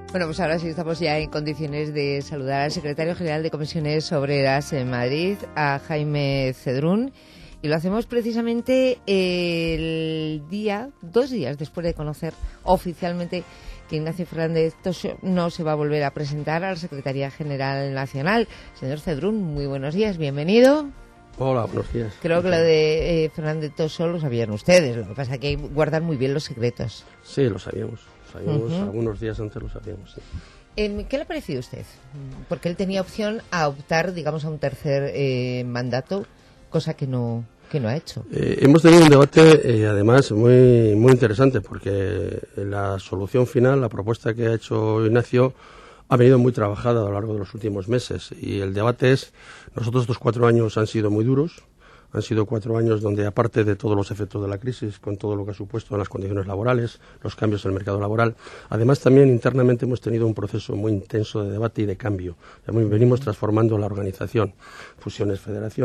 Bueno, pues ahora sí estamos ya en condiciones de saludar al secretario general de Comisiones Obreras en Madrid, a Jaime Cedrún, y lo hacemos precisamente dos días después de conocer oficialmente que Ignacio Fernández Toso no se va a volver a presentar a la Secretaría General Nacional. Señor Cedrún, muy buenos días, bienvenido. Hola, buenos días. Creo que lo de Fernández Toso lo sabían ustedes, lo que pasa es que hay que guardar muy bien los secretos. Sí, lo sabíamos. Algunos días antes lo sabíamos, sí. ¿Qué le ha parecido a usted? Porque él tenía opción a optar, digamos, a un tercer mandato, cosa que no ha hecho. Hemos tenido un debate, además, muy interesante, porque la solución final, la propuesta que ha hecho Ignacio, ha venido muy trabajada a lo largo de los últimos meses. Y el debate es, nosotros estos 4 años han sido muy duros. Han sido 4 años donde, aparte de todos los efectos de la crisis, con todo lo que ha supuesto en las condiciones laborales, los cambios en el mercado laboral, además también internamente hemos tenido un proceso muy intenso de debate y de cambio. Venimos transformando la organización, fusiones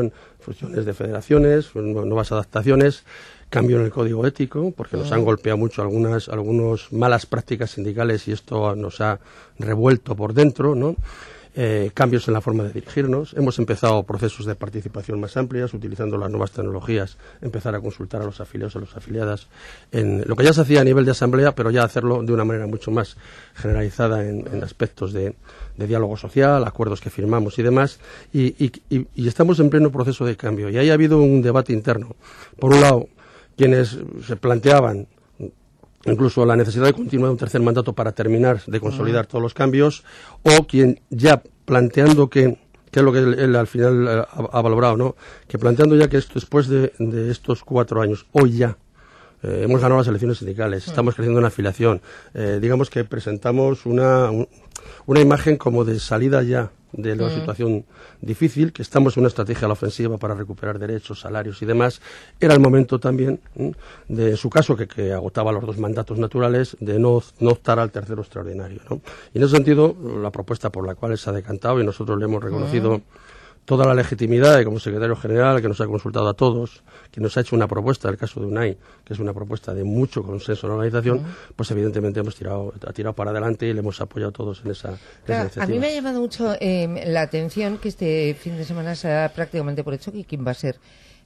de federaciones, nuevas adaptaciones, cambio en el código ético, porque nos han golpeado mucho algunas malas prácticas sindicales y esto nos ha revuelto por dentro, ¿no? Cambios en la forma de dirigirnos. Hemos empezado procesos de participación más amplias, utilizando las nuevas tecnologías, empezar a consultar a los afiliados, a las afiliadas, en lo que ya se hacía a nivel de asamblea, pero ya hacerlo de una manera mucho más generalizada en aspectos de diálogo social, acuerdos que firmamos y demás, y estamos en pleno proceso de cambio. Y ahí ha habido un debate interno. Por un lado, quienes se planteaban incluso la necesidad de continuar un tercer mandato para terminar de consolidar todos los cambios, o quien ya planteando que es lo que él al final ha valorado, ¿no? Que planteando ya que esto, después de estos 4 años, hoy ya, hemos ganado las elecciones sindicales, estamos creciendo en afiliación, digamos que presentamos una imagen como de salida ya de la situación difícil, que estamos en una estrategia a la ofensiva para recuperar derechos, salarios y demás. Era el momento también, de su caso, que agotaba los 2 mandatos naturales, de no optar al tercero extraordinario, ¿no? Y en ese sentido, la propuesta por la cual él se ha decantado, y nosotros le hemos reconocido toda la legitimidad como secretario general, que nos ha consultado a todos, que nos ha hecho una propuesta, el caso de UNAI, que es una propuesta de mucho consenso en la organización, pues evidentemente ha tirado para adelante y le hemos apoyado todos en esa iniciativa. A mí me ha llamado mucho la atención que este fin de semana se da prácticamente por hecho que quien va a ser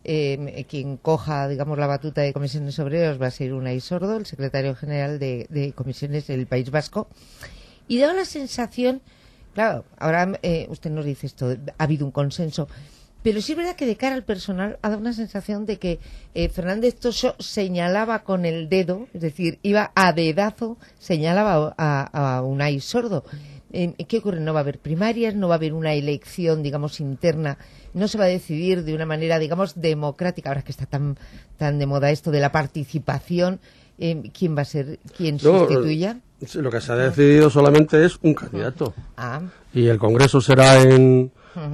quien coja, digamos, la batuta de Comisiones Obreras va a ser Unai Sordo, el secretario general de Comisiones del País Vasco, y da la sensación. Claro, ahora usted nos dice esto, ha habido un consenso, pero sí es verdad que de cara al personal ha dado una sensación de que Fernández Toso señalaba con el dedo, es decir, iba a dedazo, señalaba a Unai Sordo. ¿Qué ocurre? No va a haber primarias, no va a haber una elección, digamos, interna, no se va a decidir de una manera, digamos, democrática, ahora que está tan de moda esto de la participación. ¿Quién va a ser quien sustituya? Lo que se ha decidido solamente es un candidato. Y el Congreso será en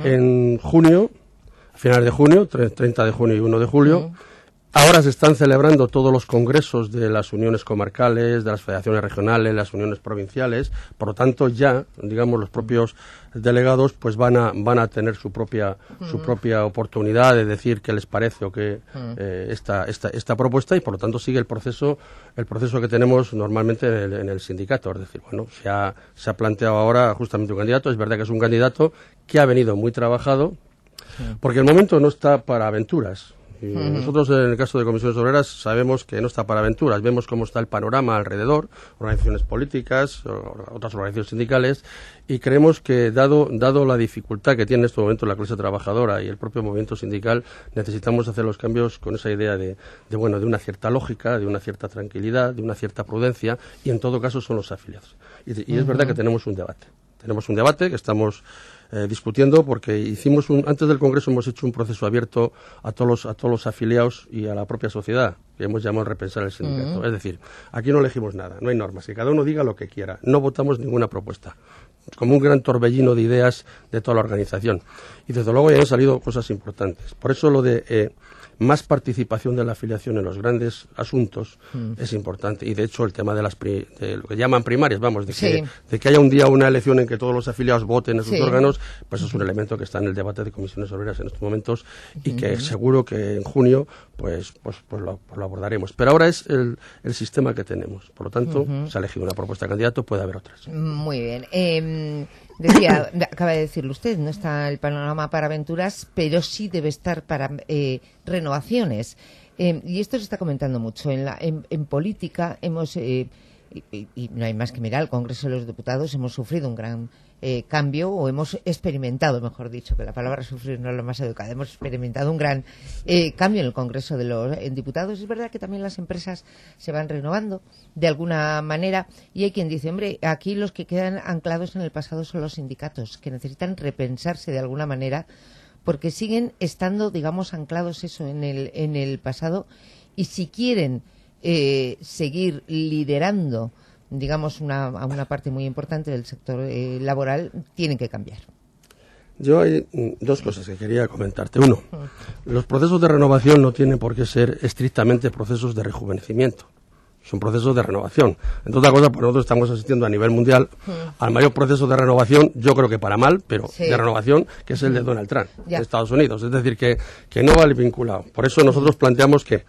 junio, a finales de junio, 30 de junio y 1 de julio. Ahora se están celebrando todos los congresos de las uniones comarcales, de las federaciones regionales, las uniones provinciales. Por lo tanto, ya, digamos, los propios delegados pues van a tener su propia oportunidad de decir qué les parece o qué esta propuesta, y por lo tanto sigue el proceso que tenemos normalmente en el sindicato. Es decir, bueno, se ha planteado ahora justamente un candidato. Es verdad que es un candidato que ha venido muy trabajado, porque el momento no está para aventuras. Y nosotros, en el caso de Comisiones Obreras, sabemos que no está para aventuras. Vemos cómo está el panorama alrededor, organizaciones políticas, otras organizaciones sindicales, y creemos que, dado la dificultad que tiene en este momento la clase trabajadora y el propio movimiento sindical, necesitamos hacer los cambios con esa idea de una cierta lógica, de una cierta tranquilidad, de una cierta prudencia, y en todo caso son los afiliados. Y es verdad que tenemos un debate. Tenemos un debate que estamos discutiendo, porque antes del Congreso hemos hecho un proceso abierto a todos los afiliados y a la propia sociedad, que hemos llamado repensar el sindicato. Es decir, aquí no elegimos nada, no hay normas, que cada uno diga lo que quiera, no votamos ninguna propuesta, como un gran torbellino de ideas de toda la organización. Y desde luego ya han salido cosas importantes. Por eso lo de más participación de la afiliación en los grandes asuntos es importante. Y de hecho el tema de de lo que llaman primarias, vamos, de que haya un día una elección en que todos los afiliados voten en sus órganos, pues es un elemento que está en el debate de comisiones obreras en estos momentos y que seguro que en junio pues lo abordaremos. Pero ahora es el sistema que tenemos. Por lo tanto, se ha elegido una propuesta de candidato, puede haber otras. Muy bien. Decía, acaba de decirlo usted, no está el panorama para aventuras, pero sí debe estar para renovaciones. Y esto se está comentando mucho. En política hemos, y no hay más que mirar, el Congreso de los Diputados hemos sufrido un gran cambio, o hemos experimentado, mejor dicho, que la palabra sufrir no es lo más educada, hemos experimentado un gran cambio en el Congreso de los Diputados. Es verdad que también las empresas se van renovando de alguna manera, y hay quien dice, hombre, aquí los que quedan anclados en el pasado son los sindicatos, que necesitan repensarse de alguna manera, porque siguen estando, digamos, anclados eso en el pasado, y si quieren seguir liderando, digamos, a una parte muy importante del sector laboral, tienen que cambiar. Yo hay dos cosas que quería comentarte. Uno, los procesos de renovación no tienen por qué ser estrictamente procesos de rejuvenecimiento. Son procesos de renovación. Entre otras cosas, pues nosotros estamos asistiendo a nivel mundial al mayor proceso de renovación, yo creo que para mal, pero de renovación, que es el de Donald Trump, de Estados Unidos. Es decir, que no va vinculado. Por eso nosotros planteamos que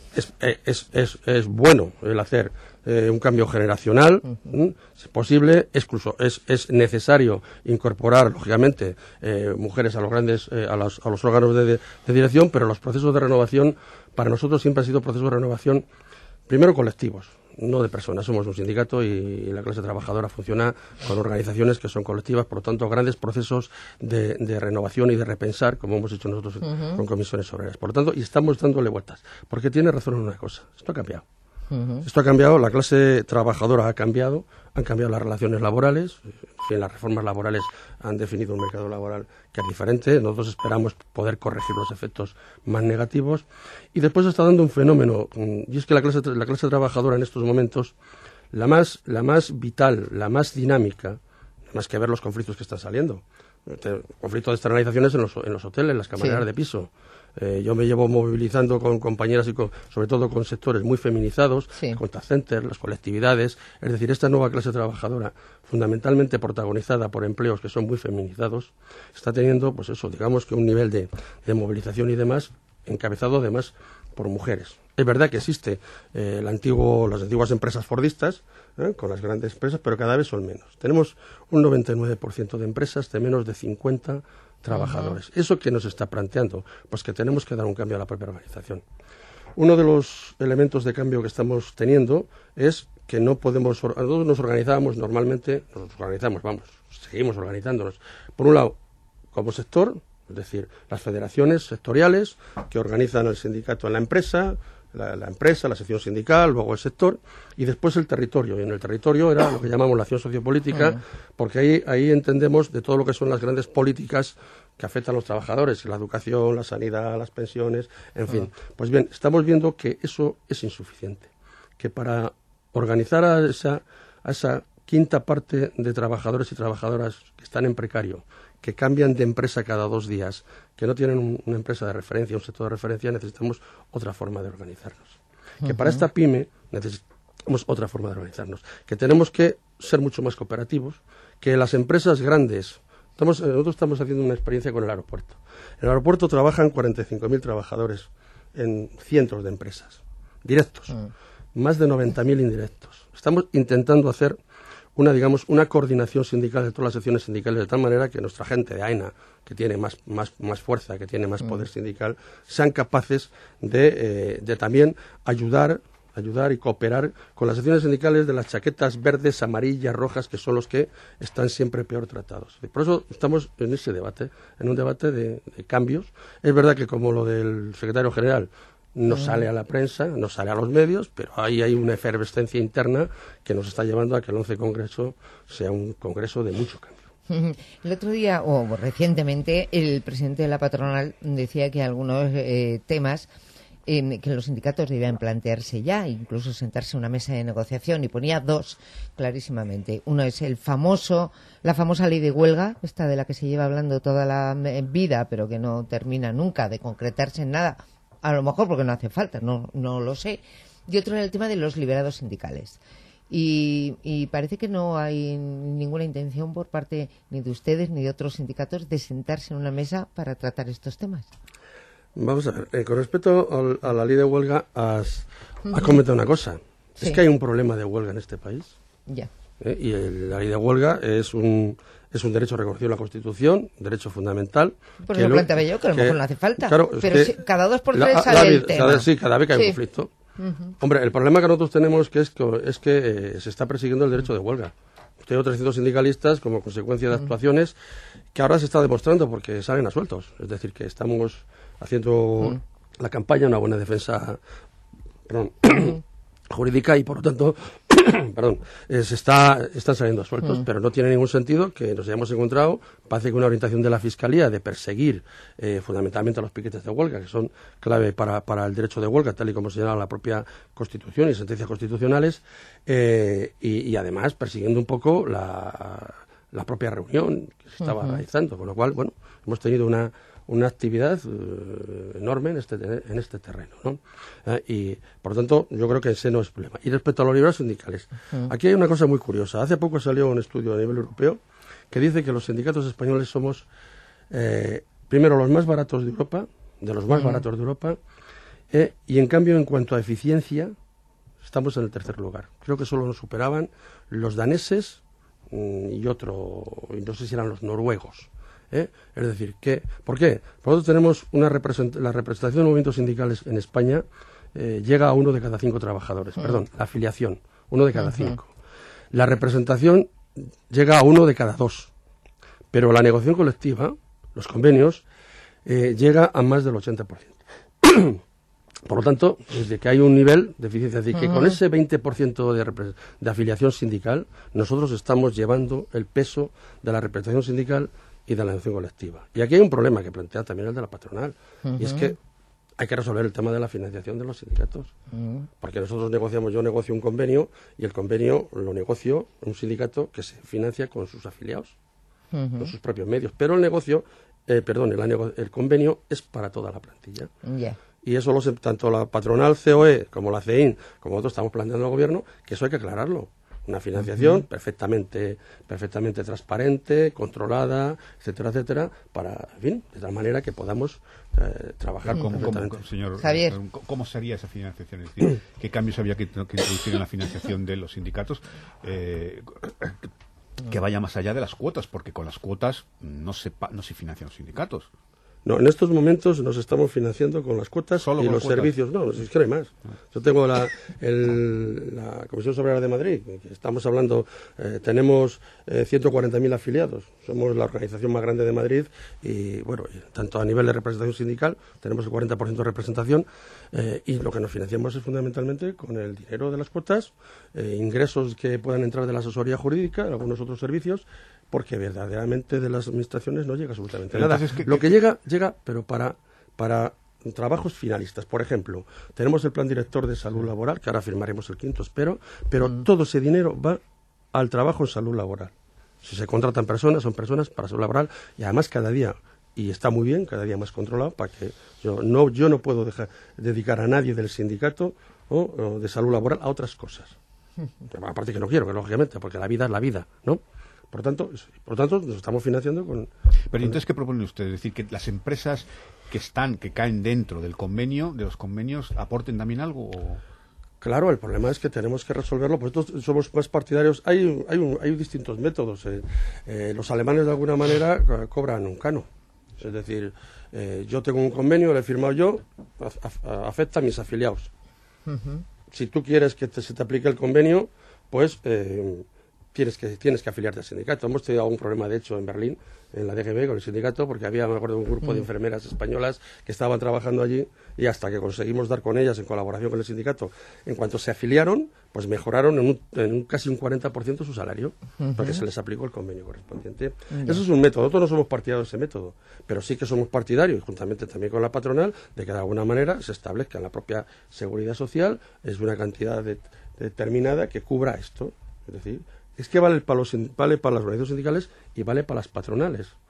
es bueno el hacer un cambio generacional, es posible, es necesario incorporar, lógicamente, mujeres a los grandes, a los órganos de dirección, pero los procesos de renovación, para nosotros siempre han sido procesos de renovación, primero colectivos, no de personas. Somos un sindicato y la clase trabajadora funciona con organizaciones que son colectivas, por lo tanto, grandes procesos de renovación y de repensar, como hemos hecho nosotros con comisiones obreras. Por lo tanto, y estamos dándole vueltas, porque tiene razón en una cosa, esto ha cambiado. Esto ha cambiado, la clase trabajadora ha cambiado, han cambiado las relaciones laborales, en fin, las reformas laborales han definido un mercado laboral que es diferente, nosotros esperamos poder corregir los efectos más negativos, y después está dando un fenómeno, y es que la clase trabajadora en estos momentos, la más vital, la más dinámica, más que ver los conflictos que están saliendo, conflictos de externalizaciones en los hoteles, en las camareras de piso. Yo me llevo movilizando con compañeras y sobre todo con sectores muy feminizados, contact centers, las colectividades, es decir, esta nueva clase trabajadora, fundamentalmente protagonizada por empleos que son muy feminizados, está teniendo, pues eso, digamos que un nivel de movilización y demás, encabezado además por mujeres. Es verdad que existe las antiguas empresas fordistas, con las grandes empresas, pero cada vez son menos. Tenemos un 99% de empresas de menos de 50 trabajadores. ¿Eso qué nos está planteando? Pues que tenemos que dar un cambio a la propia organización. Uno de los elementos de cambio que estamos teniendo es que no podemos... Nosotros nos organizábamos normalmente, seguimos organizándonos. Por un lado, como sector, es decir, las federaciones sectoriales que organizan el sindicato en la empresa, la empresa, la sección sindical, luego el sector, y después el territorio. Y en el territorio era lo que llamamos la acción sociopolítica, porque ahí entendemos de todo lo que son las grandes políticas que afectan a los trabajadores, la educación, la sanidad, las pensiones, en fin. Pues bien, estamos viendo que eso es insuficiente, que para organizar a esa quinta parte de trabajadores y trabajadoras que están en precario, que cambian de empresa cada 2 días, que no tienen una empresa de referencia, un sector de referencia, necesitamos otra forma de organizarnos. Que para esta pyme necesitamos otra forma de organizarnos. Que tenemos que ser mucho más cooperativos, que las empresas grandes... Nosotros estamos haciendo una experiencia con el aeropuerto. En el aeropuerto trabajan 45.000 trabajadores en cientos de empresas, directos, más de 90.000 indirectos. Estamos intentando hacer una coordinación sindical de todas las secciones sindicales, de tal manera que nuestra gente de AENA, que tiene más fuerza, que tiene más poder sindical, sean capaces de también ayudar y cooperar con las secciones sindicales de las chaquetas verdes, amarillas, rojas, que son los que están siempre peor tratados. Por eso estamos en ese debate, en un debate de cambios. Es verdad que como lo del secretario general no sale a la prensa, no sale a los medios, pero ahí hay una efervescencia interna que nos está llevando a que el 11 Congreso sea un congreso de mucho cambio. El otro día, o recientemente, el presidente de la patronal decía que algunos temas que los sindicatos debían plantearse ya, incluso sentarse en una mesa de negociación, y ponía 2 clarísimamente. Uno es la famosa ley de huelga, esta de la que se lleva hablando toda la vida, pero que no termina nunca de concretarse en nada, a lo mejor porque no hace falta, no lo sé, y otro en el tema de los liberados sindicales. Y parece que no hay ninguna intención por parte ni de ustedes ni de otros sindicatos de sentarse en una mesa para tratar estos temas. Vamos a ver, con respecto a la ley de huelga, has comentado una cosa. Sí. Es que hay un problema de huelga en este país. Ya. Y la ley de huelga es un derecho reconocido en la Constitución, derecho fundamental. Pues lo planteaba yo, que a lo mejor no hace falta. Claro, pero si cada 2 por 3 sale el tema. Sí, cada vez que hay un conflicto. Hombre, el problema que nosotros tenemos es que se está persiguiendo el derecho de huelga. Tengo 300 sindicalistas como consecuencia de actuaciones que ahora se está demostrando porque salen a sueltos. Es decir, que estamos haciendo la campaña, una buena defensa jurídica y, por lo tanto, están saliendo a sueltos, pero no tiene ningún sentido que nos hayamos encontrado, parece que una orientación de la Fiscalía de perseguir fundamentalmente a los piquetes de huelga, que son clave para el derecho de huelga, tal y como señala la propia Constitución y sentencias constitucionales, y además persiguiendo un poco la propia reunión que se estaba realizando, con lo cual, bueno, hemos tenido una actividad enorme en este terreno, ¿no? Y, por lo tanto, yo creo que ese no es problema. Y respecto a los liberados sindicales, aquí hay una cosa muy curiosa. Hace poco salió un estudio a nivel europeo que dice que los sindicatos españoles somos, primero, los más baratos de Europa, y, en cambio, en cuanto a eficiencia, estamos en el tercer lugar. Creo que solo nos superaban los daneses y no sé si eran los noruegos. Es decir, ¿por qué? Nosotros tenemos la representación de movimientos sindicales en España llega a 1 de cada 5 trabajadores, perdón, la afiliación, 1 de cada 5. La representación llega a 1 de cada 2, pero la negociación colectiva, los convenios, llega a más del 80%. Por lo tanto, desde que hay un nivel de eficiencia, es decir, que con ese 20% de afiliación sindical, nosotros estamos llevando el peso de la representación sindical y de la negociación colectiva. Y aquí hay un problema que plantea también el de la patronal, y es que hay que resolver el tema de la financiación de los sindicatos, porque nosotros yo negocio un convenio, y el convenio lo negocio un sindicato que se financia con sus afiliados, con sus propios medios, pero el convenio es para toda la plantilla. Y eso tanto la patronal COE como la CEIN, como nosotros estamos planteando al gobierno, que eso hay que aclararlo. Una financiación perfectamente transparente, controlada, etcétera, etcétera, de tal manera que podamos trabajar perfectamente. Señor Javier, ¿cómo sería esa financiación? Es decir, ¿qué cambios había que introducir en la financiación de los sindicatos? Que vaya más allá de las cuotas, porque con las cuotas no se financian los sindicatos. No, en estos momentos nos estamos financiando con las cuotas ¿Solo y con los cuotas? Servicios. No, es que no hay más. Yo tengo la Comisión Obrera de Madrid, que estamos hablando, tenemos 140.000 afiliados. Somos la organización más grande de Madrid y, bueno, tanto a nivel de representación sindical, tenemos el 40% de representación, y lo que nos financiamos es fundamentalmente con el dinero de las cuotas, ingresos que puedan entrar de la asesoría jurídica, algunos otros servicios, porque verdaderamente de las administraciones no llega absolutamente nada. Lo que llega, pero para trabajos finalistas. Por ejemplo, tenemos el Plan Director de Salud Laboral, que ahora firmaremos el 5º, espero, pero todo ese dinero va al trabajo en salud laboral. Si se contratan personas, son personas para salud laboral, y además cada día, y está muy bien, cada día más controlado, para que yo no puedo dedicar a nadie del sindicato o de salud laboral a otras cosas. Aparte que no quiero, que lógicamente, porque la vida es la vida, ¿no? Por tanto, nos estamos financiando con... Pero entonces, ¿qué propone usted? Es decir, que las empresas que caen dentro de los convenios, ¿aporten también algo? ¿O? Claro, el problema es que tenemos que resolverlo, pues nosotros somos más partidarios. Hay distintos métodos. Los alemanes, de alguna manera, cobran un cano. Es decir, yo tengo un convenio, lo he firmado yo, afecta a mis afiliados. Si tú quieres que se te aplique el convenio, pues... Tienes que afiliarte al sindicato. Hemos tenido algún problema, de hecho, en Berlín, en la DGB, con el sindicato, porque había, me acuerdo, un grupo de enfermeras españolas que estaban trabajando allí, y hasta que conseguimos dar con ellas en colaboración con el sindicato, en cuanto se afiliaron, pues mejoraron en casi un 40% su salario, porque se les aplicó el convenio correspondiente. Eso es un método. Nosotros no somos partidarios de ese método, pero sí que somos partidarios, juntamente también con la patronal, de que de alguna manera se establezca en la propia seguridad social es una cantidad determinada que cubra esto. Es decir, es que vale para las organizaciones sindicales y vale para las patronales.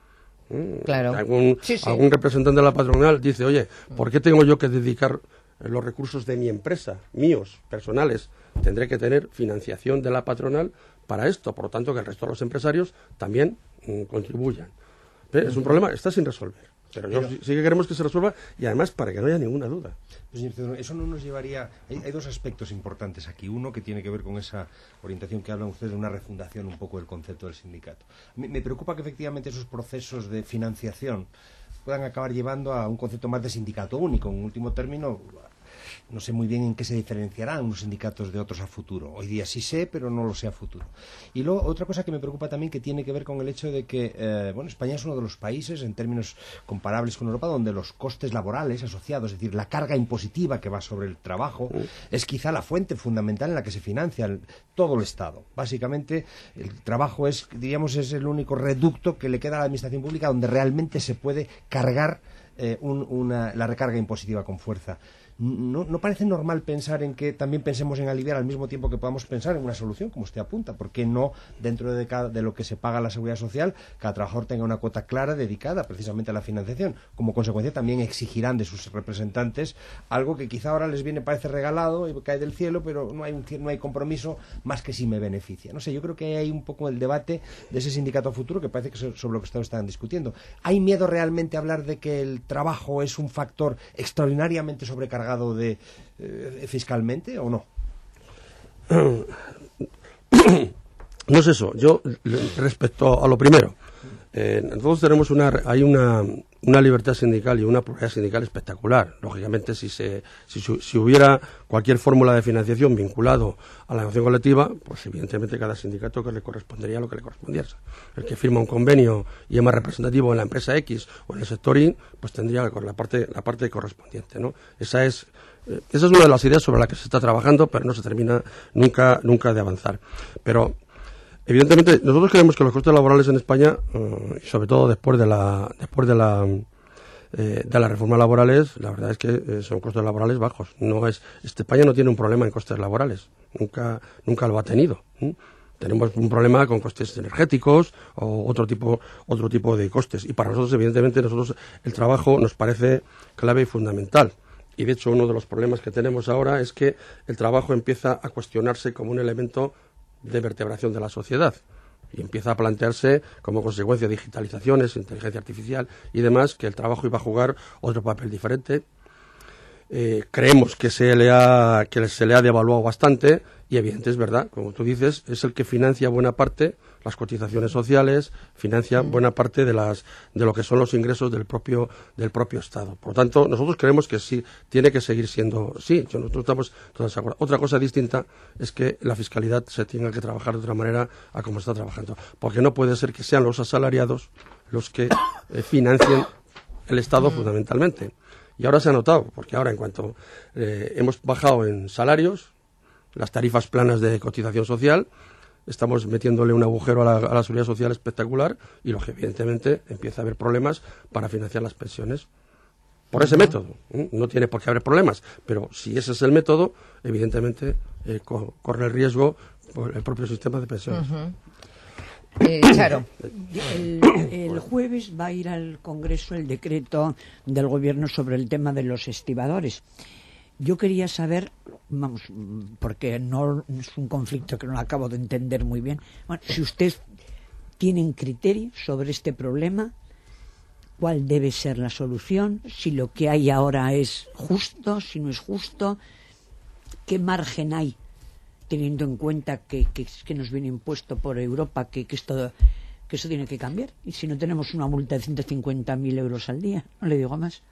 Claro. Algún representante de la patronal dice, oye, ¿por qué tengo yo que dedicar los recursos de mi empresa, míos, personales? Tendré que tener financiación de la patronal para esto, por lo tanto que el resto de los empresarios también contribuyan. Es un problema, está sin resolver. Pero sí que queremos que se resuelva y además para que no haya ninguna duda. Pues, señor Cedrón, eso no nos llevaría... Hay dos aspectos importantes aquí. Uno que tiene que ver con esa orientación que hablan ustedes de una refundación un poco del concepto del sindicato. Me preocupa que efectivamente esos procesos de financiación puedan acabar llevando a un concepto más de sindicato único. En último término, no sé muy bien en qué se diferenciarán unos sindicatos de otros a futuro. Hoy día sí sé, pero no lo sé a futuro. Y luego, otra cosa que me preocupa también, que tiene que ver con el hecho de que, España es uno de los países, en términos comparables con Europa, donde los costes laborales asociados, es decir, la carga impositiva que va sobre el trabajo, es quizá la fuente fundamental en la que se financia todo el Estado. Básicamente, el trabajo es el único reducto que le queda a la administración pública donde realmente se puede cargar la recarga impositiva con fuerza. ¿No parece normal pensar en que también pensemos en aliviar al mismo tiempo que podamos pensar en una solución, como usted apunta? ¿Por qué no, dentro de lo que se paga a la Seguridad Social, cada trabajador tenga una cuota clara dedicada precisamente a la financiación? Como consecuencia también exigirán de sus representantes algo que quizá ahora les parece regalado y cae del cielo, pero no hay compromiso más que si me beneficia. No sé, yo creo que hay un poco el debate de ese sindicato futuro que parece que es sobre lo que ustedes están discutiendo. ¿Hay miedo realmente a hablar de que el trabajo es un factor extraordinariamente sobrecargado fiscalmente o no? No es eso. Yo, respecto a lo primero, nosotros tenemos hay una libertad sindical y una pluralidad sindical espectacular. Lógicamente, si hubiera cualquier fórmula de financiación vinculado a la negociación colectiva, pues evidentemente cada sindicato que le correspondería lo que le correspondiese. El que firma un convenio y es más representativo en la empresa X o en el sector Y, pues tendría la parte correspondiente, ¿no? Esa es una de las ideas sobre la que se está trabajando, pero no se termina nunca de avanzar. Pero evidentemente, nosotros creemos que los costes laborales en España, y sobre todo después de las reformas laborales, la verdad es que son costes laborales bajos. España no tiene un problema en costes laborales, nunca lo ha tenido. Tenemos un problema con costes energéticos o otro tipo de costes. Y para nosotros, evidentemente, el trabajo nos parece clave y fundamental. Y de hecho, uno de los problemas que tenemos ahora es que el trabajo empieza a cuestionarse como un elemento de vertebración de la sociedad y empieza a plantearse como consecuencia de digitalizaciones, inteligencia artificial y demás, que el trabajo iba a jugar otro papel diferente. Creemos que se le ha devaluado bastante y evidente es verdad, como tú dices, es el que financia buena parte las cotizaciones sociales, financia buena parte de lo que son los ingresos del propio Estado. Por lo tanto, nosotros creemos que sí, tiene que seguir siendo sí. Nosotros estamos todos de acuerdo. Otra cosa distinta es que la fiscalidad se tenga que trabajar de otra manera a como está trabajando, porque no puede ser que sean los asalariados los que financien el Estado fundamentalmente. Y ahora se ha notado, porque ahora en cuanto hemos bajado en salarios, las tarifas planas de cotización social, estamos metiéndole un agujero a la seguridad social espectacular y evidentemente empieza a haber problemas para financiar las pensiones. Por ese método, no tiene por qué haber problemas, pero si ese es el método, evidentemente corre el riesgo por el propio sistema de pensiones. Charo. El jueves va a ir al Congreso el decreto del Gobierno sobre el tema de los estibadores. Yo quería saber, porque no es un conflicto que no acabo de entender muy bien, si ustedes tienen criterio sobre este problema, cuál debe ser la solución, si lo que hay ahora es justo, si no es justo, qué margen hay, teniendo en cuenta que nos viene impuesto por Europa, que eso tiene que cambiar. Y si no tenemos una multa de 150.000 euros al día, no le digo más.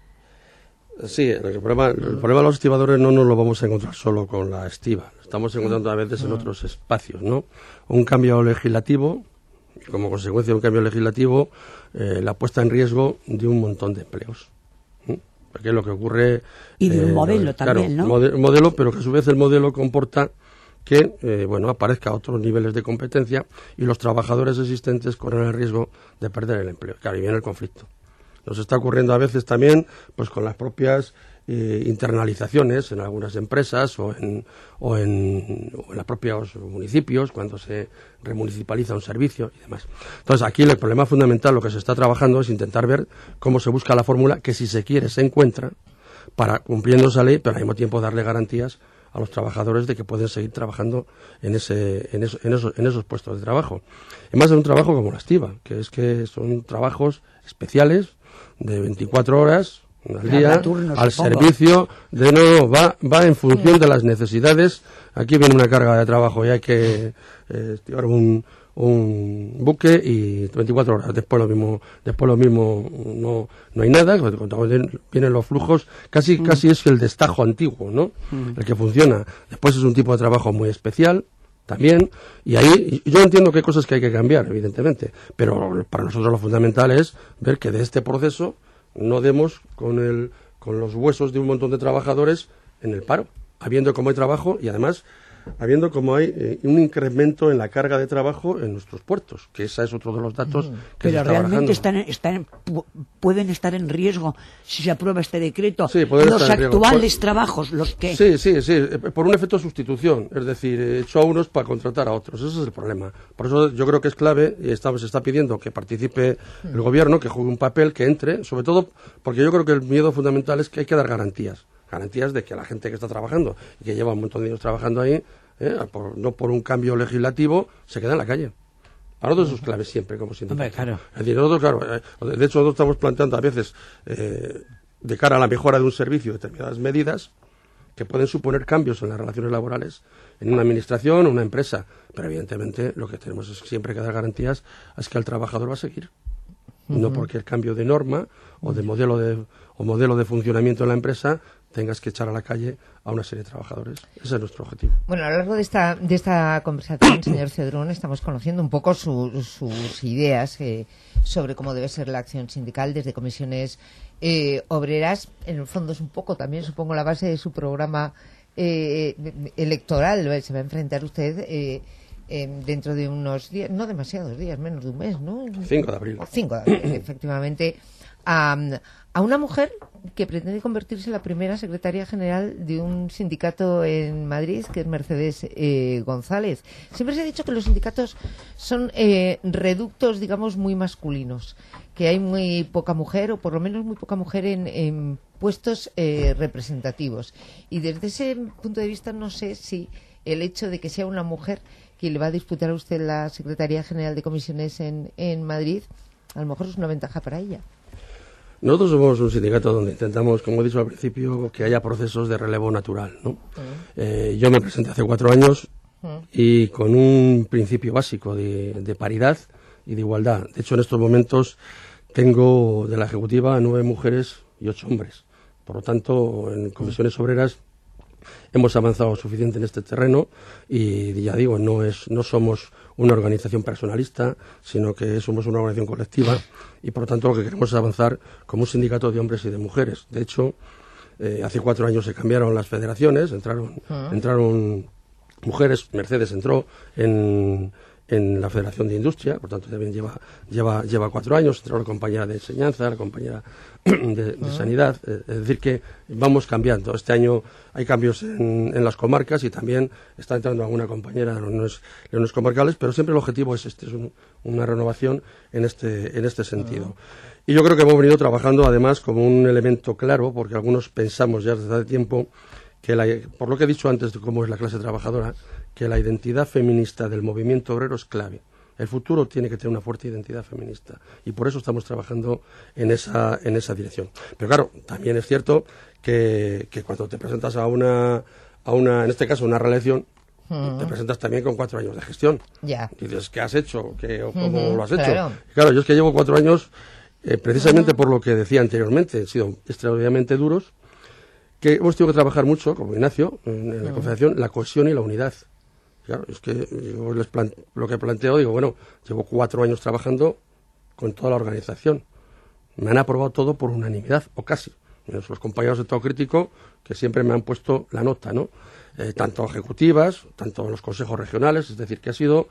Sí, el problema de los estibadores no nos lo vamos a encontrar solo con la estiba. Estamos encontrando a veces en otros espacios, ¿no? Un cambio legislativo, y como consecuencia de un cambio legislativo, la puesta en riesgo de un montón de empleos. Porque es lo que ocurre... Y de un modelo también, claro, ¿no? Modelo, pero que a su vez el modelo comporta que, aparezca otros niveles de competencia y los trabajadores existentes corren el riesgo de perder el empleo. Claro, y viene el conflicto. Nos está ocurriendo a veces también pues con las propias internalizaciones en algunas empresas o en los propios municipios cuando se remunicipaliza un servicio y demás. Entonces, aquí el problema fundamental, lo que se está trabajando es intentar ver cómo se busca la fórmula que, si se quiere, se encuentra para, cumpliendo esa ley, pero al mismo tiempo darle garantías a los trabajadores de que pueden seguir trabajando en esos puestos de trabajo. Además, es un trabajo como la estiba, que son trabajos especiales de 24 horas al día, al servicio de va en función de las necesidades. Aquí viene una carga de trabajo y hay que estibar un buque y 24 horas. Después lo mismo no hay nada. Cuando vienen los flujos, casi es el destajo antiguo, ¿no? El que funciona. Después es un tipo de trabajo muy especial también, y ahí yo entiendo que hay cosas que hay que cambiar, evidentemente, pero para nosotros lo fundamental es ver que de este proceso no demos con los huesos de un montón de trabajadores en el paro, habiendo como hay trabajo y además habiendo como hay un incremento en la carga de trabajo en nuestros puertos, que ese es otro de los datos que pero se está realmente pueden estar en riesgo si se aprueba este decreto, sí, los actuales trabajos, los que... Sí, por un efecto de sustitución, es decir, hecho a unos para contratar a otros, ese es el problema. Por eso yo creo que es clave, y se está pidiendo que participe el gobierno, que juegue un papel, que entre, sobre todo porque yo creo que el miedo fundamental es que hay que dar garantías de que la gente que está trabajando y que lleva un montón de años trabajando ahí, no por un cambio legislativo, se queda en la calle. Para nosotros eso es clave siempre, como sindicato. Claro. Es decir, nosotros, de hecho, nosotros estamos planteando a veces, de cara a la mejora de un servicio, determinadas medidas que pueden suponer cambios en las relaciones laborales en una administración o una empresa. Pero evidentemente lo que tenemos es siempre que dar garantías es que el trabajador va a seguir. No porque el cambio de norma o de modelo de funcionamiento en la empresa tengas que echar a la calle a una serie de trabajadores. Ese es nuestro objetivo. Bueno, a lo largo de esta conversación, señor Cedrún, estamos conociendo un poco sus ideas sobre cómo debe ser la acción sindical desde comisiones obreras. En el fondo es un poco también, supongo, la base de su programa electoral. Se va a enfrentar usted dentro de unos días, no demasiados días, menos de un mes, ¿no? 5 de abril. 5 de abril, efectivamente, a una mujer que pretende convertirse en la primera secretaria general de un sindicato en Madrid, que es Mercedes González. Siempre se ha dicho que los sindicatos son reductos, digamos, muy masculinos, que hay muy poca mujer, o por lo menos muy poca mujer en puestos representativos. Y desde ese punto de vista no sé si el hecho de que sea una mujer quien le va a disputar a usted la Secretaría General de Comisiones en Madrid, a lo mejor es una ventaja para ella. Nosotros somos un sindicato donde intentamos, como he dicho al principio, que haya procesos de relevo natural, ¿no? Yo me presenté hace 4 años y con un principio básico de paridad y de igualdad. De hecho, en estos momentos tengo de la Ejecutiva 9 mujeres y 8 hombres. Por lo tanto, en comisiones obreras hemos avanzado suficiente en este terreno y, ya digo, no somos una organización personalista, sino que somos una organización colectiva y, por lo tanto, lo que queremos es avanzar como un sindicato de hombres y de mujeres. De hecho, hace 4 años se cambiaron las federaciones, entraron mujeres, Mercedes entró en la Federación de Industria, por tanto también lleva 4 años, entró la compañera de enseñanza, la compañera de sanidad, es decir que vamos cambiando. Este año hay cambios en las comarcas y también está entrando alguna compañera de los comarcales, pero siempre el objetivo es una renovación en este sentido. Y yo creo que hemos venido trabajando además como un elemento claro, porque algunos pensamos ya desde hace tiempo que por lo que he dicho antes de cómo es la clase trabajadora, que la identidad feminista del movimiento obrero es clave. El futuro tiene que tener una fuerte identidad feminista y por eso estamos trabajando en esa dirección. Pero claro, también es cierto que cuando te presentas a una en este caso una reelección, te presentas también con 4 años de gestión. Ya. Dices, ¿qué has hecho? ¿O cómo lo has hecho? Claro. Claro, yo es que llevo 4 años precisamente por lo que decía anteriormente, han sido extraordinariamente duros, que hemos tenido que trabajar mucho, como Ignacio, en la Confederación, la cohesión y la unidad. Claro, es que yo lo que planteo, digo, bueno, llevo 4 años trabajando con toda la organización. Me han aprobado todo por unanimidad, o casi. Menos los compañeros de todo crítico, que siempre me han puesto la nota, ¿no? Tanto ejecutivas, tanto en los consejos regionales, es decir, que ha sido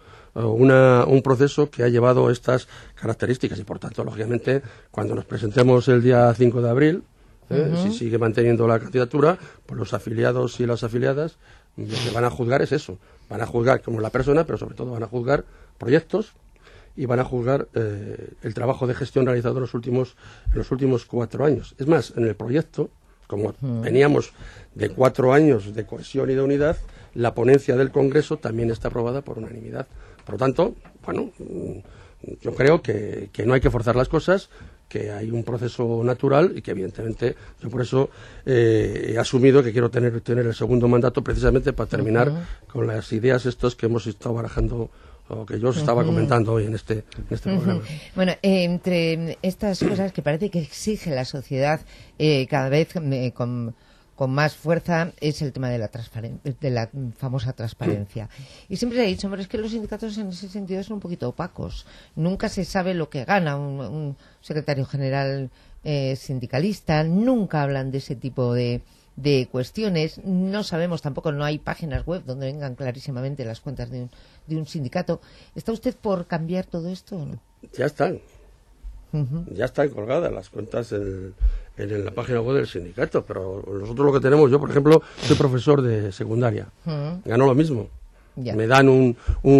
un proceso que ha llevado estas características y, por tanto, lógicamente, cuando nos presentemos el día 5 de abril, Si sigue manteniendo la candidatura, pues los afiliados y las afiliadas lo que van a juzgar es eso. Van a juzgar como la persona, pero sobre todo van a juzgar proyectos y van a juzgar el trabajo de gestión realizado en los últimos 4 años. Es más, en el proyecto, como veníamos de 4 años de cohesión y de unidad, la ponencia del Congreso también está aprobada por unanimidad. Por lo tanto, bueno, yo creo que no hay que forzar las cosas, que hay un proceso natural y que evidentemente yo por eso he asumido que quiero tener el segundo mandato precisamente para terminar con las ideas que hemos estado barajando o que yo os estaba comentando hoy en este programa. Bueno, entre estas cosas que parece que exige la sociedad cada vez con más fuerza es el tema de la famosa transparencia. Y siempre se ha dicho, hombre, es que los sindicatos en ese sentido son un poquito opacos. Nunca se sabe lo que gana un secretario general sindicalista, nunca hablan de ese tipo de cuestiones. No sabemos tampoco, no hay páginas web donde vengan clarísimamente las cuentas de un sindicato. ¿Está usted por cambiar todo esto o no? Ya están. Ya están colgadas las cuentas en la página web del sindicato, pero nosotros lo que tenemos, yo por ejemplo soy profesor de secundaria, gano lo mismo. Me dan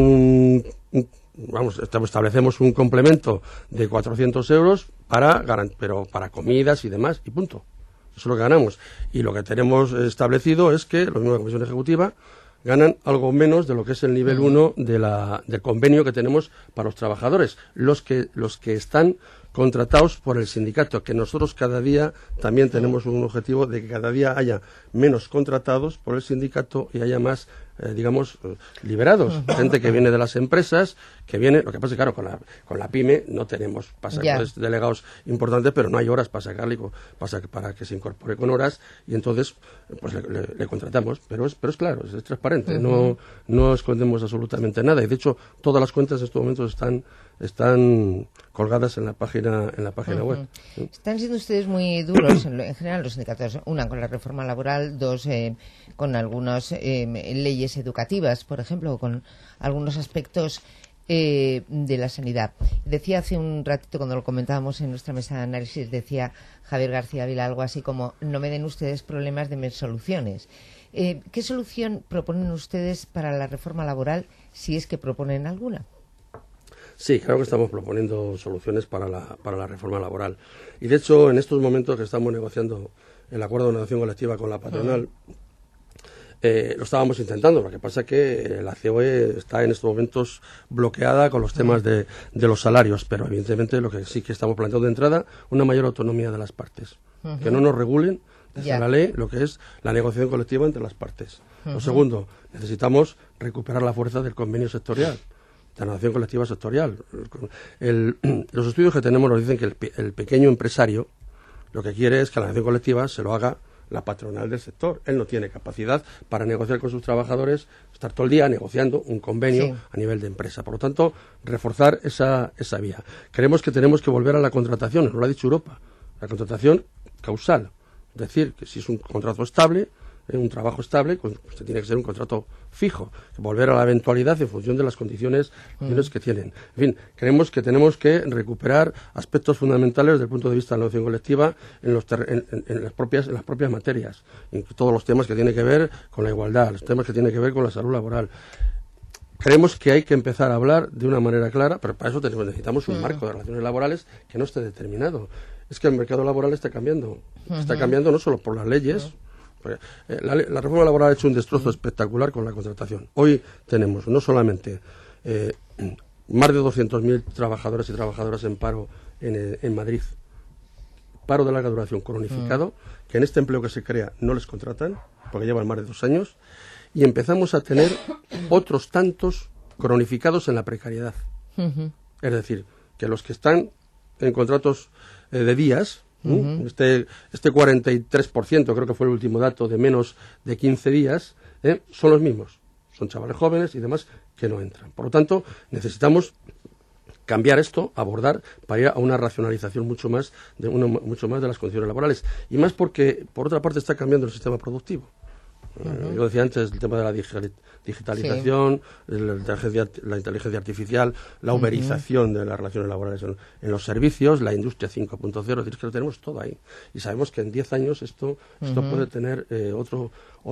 establecemos un complemento de 400 euros pero para comidas y demás, y punto. Eso es lo que ganamos. Y lo que tenemos establecido es que, lo mismo la Comisión Ejecutiva, ganan algo menos de lo que es el nivel 1 del convenio que tenemos para los trabajadores, los que están contratados por el sindicato, que nosotros cada día también tenemos un objetivo de que cada día haya menos contratados por el sindicato y haya más, liberados, gente que viene de las empresas, lo que pasa es que claro, con la pyme no tenemos delegados importantes, pero no hay horas para sacarle, para que se incorpore con horas, y entonces pues le contratamos, pero es claro, es transparente, no escondemos absolutamente nada, y de hecho todas las cuentas en estos momentos están colgadas en la página web. Están siendo ustedes muy duros en general los sindicatos, una con la reforma laboral, dos con algunas leyes educativas, por ejemplo, o con algunos aspectos de la sanidad. Decía hace un ratito cuando lo comentábamos en nuestra mesa de análisis, decía Javier García Vila algo así como: no me den ustedes problemas, denme soluciones. ¿Qué solución proponen ustedes para la reforma laboral, si es que proponen alguna? Sí, claro que estamos proponiendo soluciones para la reforma laboral. Y de hecho, en estos momentos que estamos negociando el acuerdo de negociación colectiva con la patronal, lo estábamos intentando. Lo que pasa es que la COE está en estos momentos bloqueada con los temas de los salarios, pero evidentemente lo que sí que estamos planteando de entrada, una mayor autonomía de las partes, que no nos regulen desde la ley lo que es la negociación colectiva entre las partes. Lo segundo, necesitamos recuperar la fuerza del convenio sectorial, la negociación colectiva sectorial. Los estudios que tenemos nos dicen que el pequeño empresario lo que quiere es que la negociación colectiva se lo haga la patronal del sector. Él no tiene capacidad para negociar con sus trabajadores, estar todo el día negociando un convenio a nivel de empresa. Por lo tanto, reforzar esa vía. Creemos que tenemos que volver a la contratación, nos lo ha dicho Europa, la contratación causal. Es decir, que si es un contrato estable, un trabajo estable, pues tiene que ser un contrato fijo, volver a la eventualidad en función de las condiciones que tienen. En fin, creemos que tenemos que recuperar aspectos fundamentales desde el punto de vista de la negociación colectiva en las propias materias, en todos los temas que tienen que ver con la igualdad, los temas que tienen que ver con la salud laboral. Creemos que hay que empezar a hablar de una manera clara, pero para eso necesitamos un marco de relaciones laborales que no esté determinado. Es que el mercado laboral está cambiando no solo por las leyes. La reforma laboral ha hecho un destrozo espectacular con la contratación. Hoy tenemos no solamente más de 200.000 trabajadores y trabajadoras en paro en Madrid, paro de larga duración cronificado, que en este empleo que se crea no les contratan, porque llevan más de 2 años, y empezamos a tener otros tantos cronificados en la precariedad. Es decir, que los que están en contratos de días, este 43%, creo que fue el último dato, de menos de 15 días, son los mismos. Son chavales jóvenes y demás que no entran. Por lo tanto, necesitamos cambiar esto, abordar, para ir a una racionalización mucho más de las condiciones laborales. Y más porque, por otra parte, está cambiando el sistema productivo. Yo decía antes el tema de la digitalización, la inteligencia artificial, la uberización de las relaciones laborales en los servicios, la industria 5.0, es decir, que lo tenemos todo ahí. Y sabemos que en 10 años esto puede tener otra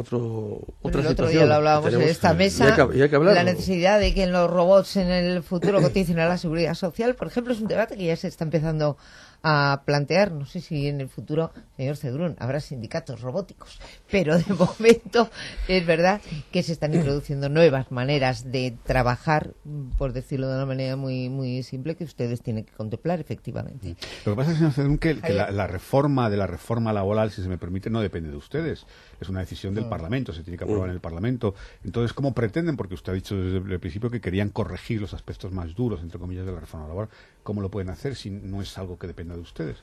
el otro situación. día lo hablábamos en esta mesa, y hay que hablarlo. la necesidad de que en los robots en el futuro coticen a la seguridad social, por ejemplo, es un debate que ya se está empezando a plantear. No sé si en el futuro, señor Cedrún, habrá sindicatos robóticos, pero de momento es verdad que se están introduciendo nuevas maneras de trabajar, por decirlo de una manera muy, muy simple, que ustedes tienen que contemplar, efectivamente. Lo que pasa, señor Cedrún, que la reforma laboral, si se me permite, no depende de ustedes. Es una decisión del Parlamento, se tiene que aprobar en el Parlamento. Entonces, ¿cómo pretenden? Porque usted ha dicho desde el principio que querían corregir los aspectos más duros, entre comillas, de la reforma laboral. ¿Cómo lo pueden hacer si no es algo que dependa de ustedes?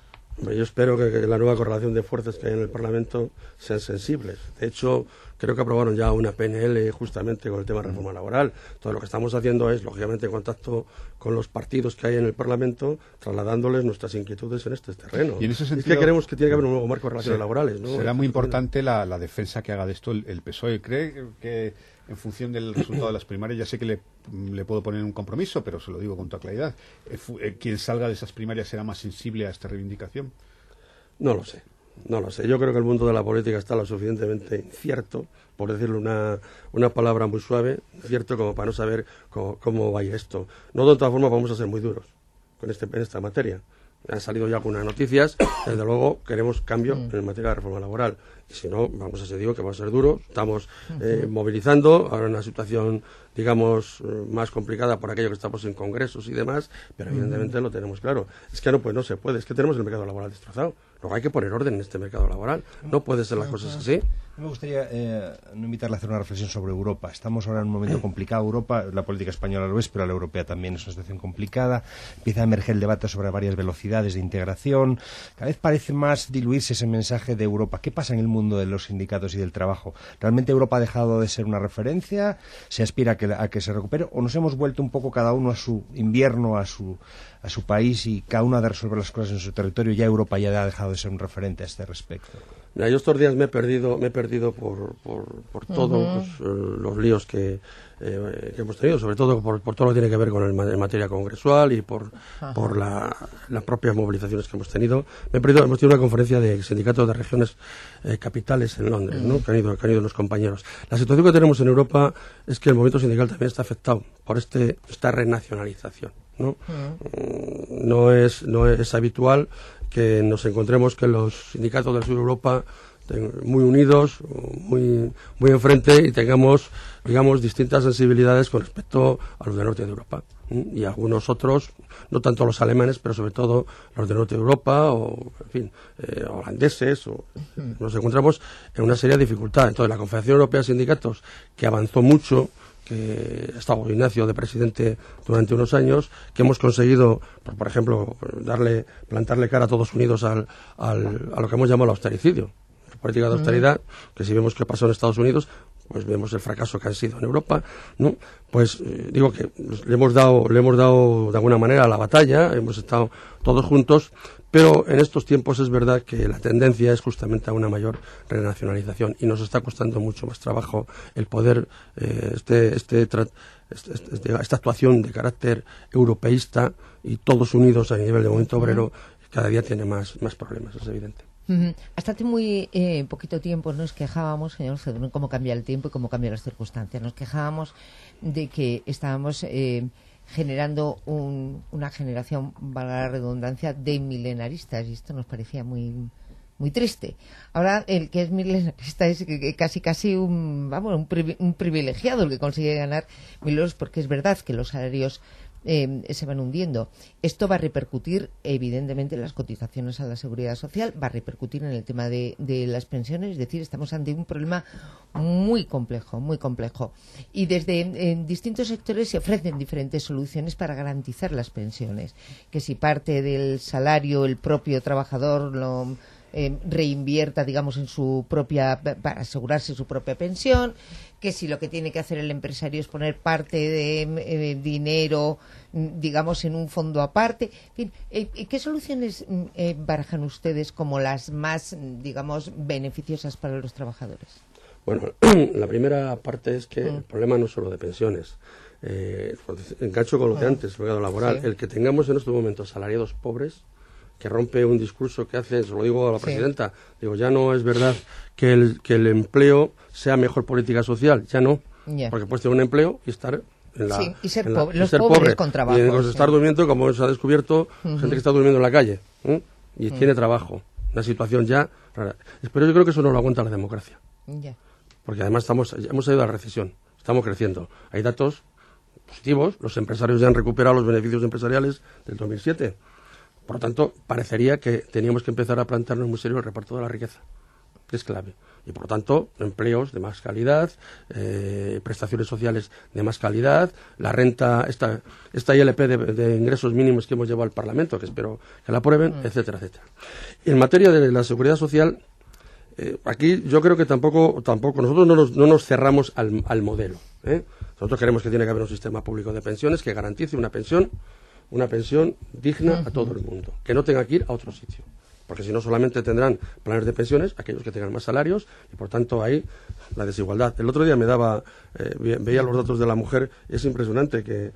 Yo espero que la nueva correlación de fuerzas que hay en el Parlamento sean sensibles. De hecho, creo que aprobaron ya una PNL justamente con el tema de reforma laboral. Todo lo que estamos haciendo es, lógicamente, en contacto con los partidos que hay en el Parlamento, trasladándoles nuestras inquietudes en este terreno. Y en ese sentido, es que creemos que tiene que haber un nuevo marco de relaciones laborales, ¿no? Será muy importante la defensa que haga de esto el PSOE. ¿Cree que en función del resultado de las primarias, ya sé que le puedo poner un compromiso, pero se lo digo con toda claridad, quien salga de esas primarias será más sensible a esta reivindicación? No lo sé. Yo creo que el mundo de la política está lo suficientemente incierto, por decirlo una palabra muy suave, cierto como para no saber cómo va a ir esto. No, de todas formas, vamos a ser muy duros en esta materia. Han salido ya algunas noticias, desde luego queremos cambio en materia de reforma laboral. Y si no, vamos a ser, digo que va a ser duro. Estamos movilizando, ahora en una situación, digamos, más complicada por aquello que estamos en congresos y demás, pero evidentemente lo tenemos claro. Es que no se puede, es que tenemos el mercado laboral destrozado. Luego hay que poner orden en este mercado laboral. No puede ser las cosas así. Me gustaría no invitarle a hacer una reflexión sobre Europa. Estamos ahora en un momento complicado. Europa, la política española lo es, pero la europea también es una situación complicada. Empieza a emerger el debate sobre varias velocidades de integración. Cada vez parece más diluirse ese mensaje de Europa. ¿Qué pasa en el mundo de los sindicatos y del trabajo? ¿Realmente Europa ha dejado de ser una referencia? ¿Se aspira a que se recupere? ¿O nos hemos vuelto un poco cada uno a su invierno, a su país, y cada uno ha de resolver las cosas en su territorio? Ya Europa ya ha dejado de ser un referente a este respecto. Mira, yo estos días me he perdido por todos los líos que hemos tenido, sobre todo por todo lo que tiene que ver con en materia congresual y por las propias movilizaciones que hemos tenido. Hemos tenido una conferencia de sindicatos de regiones capitales en Londres, ¿no? que han ido los compañeros. La situación que tenemos en Europa es que el movimiento sindical también está afectado por esta renacionalización, ¿no? No es habitual que nos encontremos que los sindicatos del sur de Europa muy unidos, muy enfrente, y tengamos, digamos, distintas sensibilidades con respecto a los del norte de Europa. Y algunos otros, no tanto los alemanes, pero sobre todo los del norte de Europa, o, en fin, holandeses, nos encontramos en una seria dificultad. Entonces, la Confederación Europea de Sindicatos, que avanzó mucho, que ha estado Ignacio de presidente durante unos años, que hemos conseguido, por ejemplo, plantarle cara a todos unidos a lo que hemos llamado el austericidio, la política de austeridad, que si vemos qué pasó en Estados Unidos, pues vemos el fracaso que han sido en Europa, ¿no? Pues digo que le hemos dado de alguna manera la batalla, hemos estado todos juntos, pero en estos tiempos es verdad que la tendencia es justamente a una mayor renacionalización, y nos está costando mucho más trabajo el poder esta actuación de carácter europeísta, y todos unidos a nivel de movimiento obrero cada día tiene más problemas, es evidente. Hasta hace muy poquito tiempo nos quejábamos, señor Cedrún, cómo cambia el tiempo y cómo cambian las circunstancias. Nos quejábamos de que estábamos generando una generación, valga la redundancia, de milenaristas, y esto nos parecía muy triste. Ahora el que es milenarista es casi un privilegiado, el que consigue ganar 1.000 euros, porque es verdad que los salarios se van hundiendo. Esto va a repercutir evidentemente en las cotizaciones a la seguridad social, va a repercutir en el tema de las pensiones. Es decir, estamos ante un problema muy complejo, y desde distintos sectores se ofrecen diferentes soluciones para garantizar las pensiones, que si parte del salario el propio trabajador lo reinvierta, digamos, para asegurarse su propia pensión, que si lo que tiene que hacer el empresario es poner parte de dinero, digamos, en un fondo aparte. En fin, ¿qué soluciones barajan ustedes como las más, digamos, beneficiosas para los trabajadores? Bueno, la primera parte es que el problema no es solo de pensiones. Engancho con lo de antes, el mercado laboral. Sí. El que tengamos en estos momentos salariados pobres, que rompe un discurso que hace, se lo digo a la presidenta, digo, ya no es verdad que el empleo sea mejor política social, ya no, porque puedes tener un empleo y estar en la... Sí, y ser pobre, los pobres con trabajo. Y estar durmiendo, como se ha descubierto, gente que está durmiendo en la calle, y tiene trabajo, una situación ya rara. Pero yo creo que eso no lo aguanta la democracia, porque además hemos ido a la recesión, estamos creciendo, hay datos positivos, los empresarios ya han recuperado los beneficios empresariales del 2007. Por lo tanto, parecería que teníamos que empezar a plantearnos muy serio el reparto de la riqueza, que es clave. Y por lo tanto, empleos de más calidad, prestaciones sociales de más calidad, la renta, esta ILP de ingresos mínimos que hemos llevado al Parlamento, que espero que la aprueben, etcétera, etcétera. Y en materia de la seguridad social, aquí yo creo que tampoco nosotros no nos cerramos al modelo. Nosotros creemos que tiene que haber un sistema público de pensiones que garantice una pensión digna a todo el mundo, que no tenga que ir a otro sitio, porque si no solamente tendrán planes de pensiones aquellos que tengan más salarios y por tanto ahí la desigualdad. El otro día veía los datos de la mujer, es impresionante que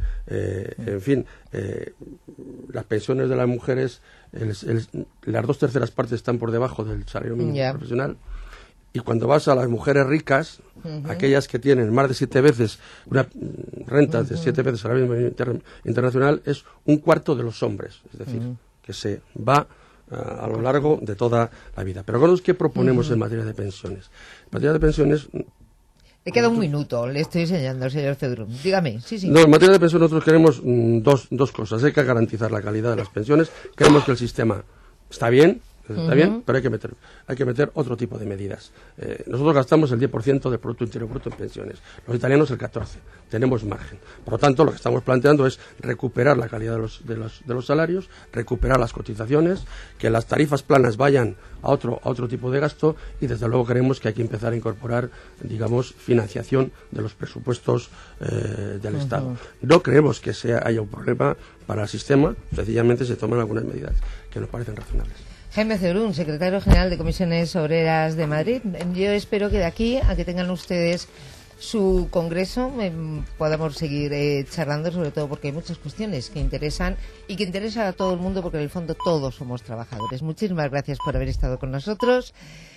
las pensiones de las mujeres, las 2/3 partes están por debajo del salario mínimo profesional. Y cuando vas a las mujeres ricas, aquellas que tienen más de 7 veces una renta de 7 veces el salario mínimo internacional, es un cuarto de los hombres. Es decir, que se va a lo largo de toda la vida. Pero ¿qué proponemos en materia de pensiones? En materia de pensiones... Le queda un minuto, le estoy enseñando, señor Cedrún. Dígame, sí. No, en materia de pensiones nosotros queremos dos cosas. Hay que garantizar la calidad de las pensiones. Creemos que el sistema está bien, pero hay que meter otro tipo de medidas. Nosotros gastamos el 10% del Producto Interior Bruto en pensiones, los italianos el 14%, tenemos margen. Por lo tanto, lo que estamos planteando es recuperar la calidad de los salarios, recuperar las cotizaciones, que las tarifas planas vayan a otro tipo de gasto y desde luego creemos que hay que empezar a incorporar, digamos, financiación de los presupuestos del Estado. No creemos que haya un problema para el sistema, sencillamente se toman algunas medidas que nos parecen razonables. Jaime Cedrún, secretario general de Comisiones Obreras de Madrid. Yo espero que de aquí a que tengan ustedes su congreso podamos seguir charlando, sobre todo porque hay muchas cuestiones que interesan y que interesan a todo el mundo, porque en el fondo todos somos trabajadores. Muchísimas gracias por haber estado con nosotros.